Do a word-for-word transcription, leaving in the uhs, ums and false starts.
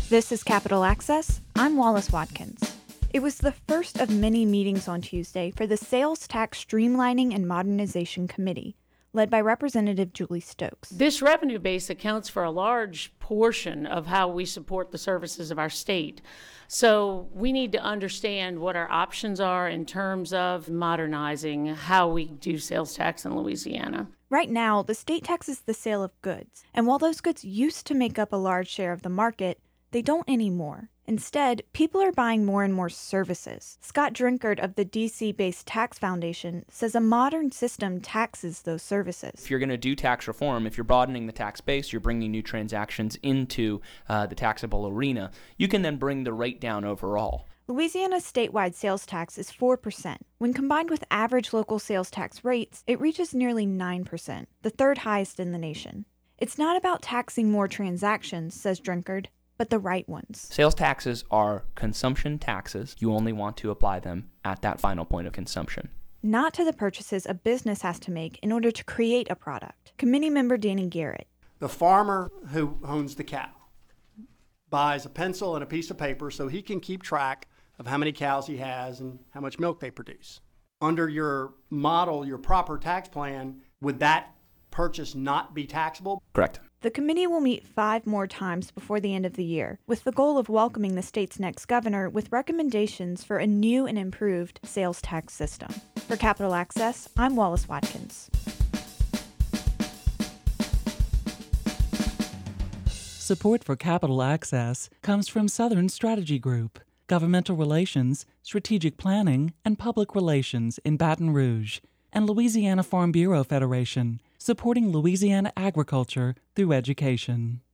This is Capital Access. I'm Wallace Watkins. It was the first of many meetings on Tuesday for the Sales Tax Streamlining and Modernization Committee, led by Representative Julie Stokes. This revenue base accounts for a large portion of how we support the services of our state. So we need to understand what our options are in terms of modernizing how we do sales tax in Louisiana. Right now, the state taxes the sale of goods, and while those goods used to make up a large share of the market, they don't anymore. Instead, people are buying more and more services. Scott Drinkard of the D C-based Tax Foundation says a modern system taxes those services. If you're going to do tax reform, if you're broadening the tax base, you're bringing new transactions into uh, the taxable arena, you can then bring the rate down overall. Louisiana's statewide sales tax is four percent. When combined with average local sales tax rates, it reaches nearly nine percent, the third highest in the nation. It's not about taxing more transactions, says Drinkard, but the right ones. Sales taxes are consumption taxes. You only want to apply them at that final point of consumption, not to the purchases a business has to make in order to create a product. Committee member Danny Garrett. The farmer who owns the cow buys a pencil and a piece of paper so he can keep track of how many cows he has and how much milk they produce. Under your model, your proper tax plan, would that purchase not be taxable? Correct. The committee will meet five more times before the end of the year, with the goal of welcoming the state's next governor with recommendations for a new and improved sales tax system. For Capital Access, I'm Wallace Watkins. Support for Capital Access comes from Southern Strategy Group, Governmental Relations, Strategic Planning, and Public Relations in Baton Rouge, and Louisiana Farm Bureau Federation, supporting Louisiana agriculture through education.